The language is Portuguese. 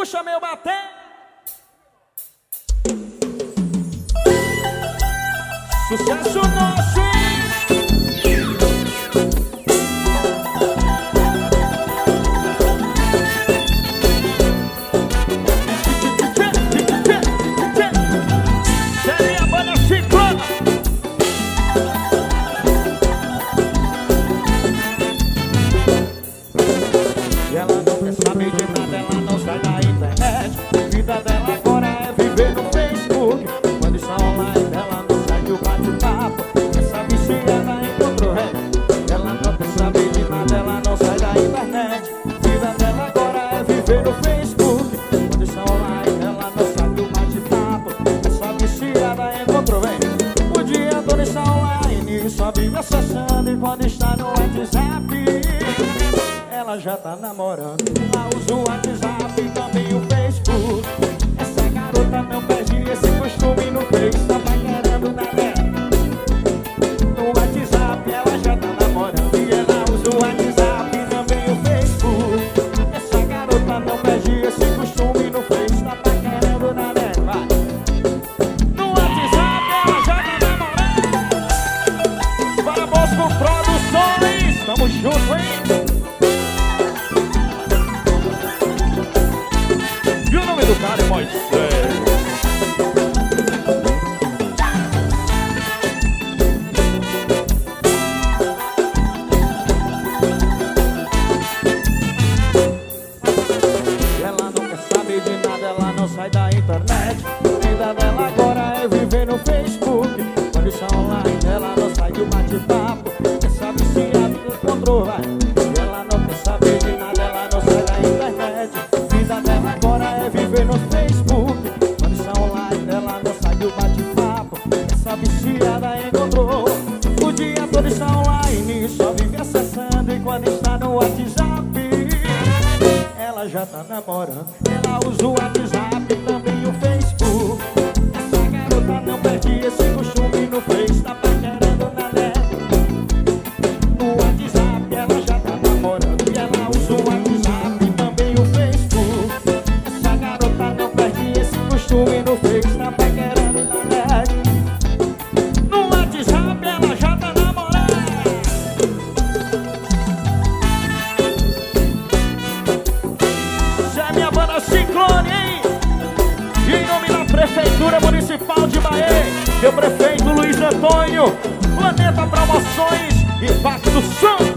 Puxa meu bater. Sucesso nosso, hein? É minha banda Ciclone. Ela não quer saber de nada, ela não sai da internet. A vida dela agora é viver no Facebook. Quando está online, ela não sai do bate-papo. Essa viciada encontrou ré. Ela não quer saber de nada, ela não sai da internet. A vida dela agora é viver no Facebook. Quando está online, ela não sai do bate-papo. Essa viciada encontrou ré. O dia todo está online, só vive acessando. E quando está no WhatsApp, ela já tá namorando. Ela usa o WhatsApp e também o Facebook. Essa garota não perde esse costume no Face. Tá paquerando na net. No WhatsApp ela já tá namorando. E ela usa o WhatsApp e também o Facebook. Essa garota não perde esse costume no Face. Tá paquerando na net. Vai. No WhatsApp ela já tá namorando. Para Bosco Produções. Tamo junto, hein? Do cara é Moisés. Ela não quer saber de nada, ela não sai da internet. A vida dela agora é viver no Facebook. Quando está online, ela não sai do bate-papo. Essa viciada encontrou, vai. Ela não quer saber de nada, ela não sai da internet. A vida dela agora é viver no Facebook. Quando está online, ela não sai do bate-papo. Essa viciada encontrou. O dia todo está online, só vive acessando. E quando está no WhatsApp, ela já tá namorando. Ela usa o WhatsApp e também o Facebook. Essa garota não perde esse costume no Face. Tá paquerando na net. No WhatsApp ela já tá namorando. E ela usa o WhatsApp e também o Facebook. Essa garota não perde esse costume no Face. Tá paquerando na net. No WhatsApp ela já tá namorando. Essa é minha banda Ciclone, hein? E em nome da Prefeitura Municipal de Bahia, meu prefeito Luiz Antônio, Planeta Promoções, Impacto Som.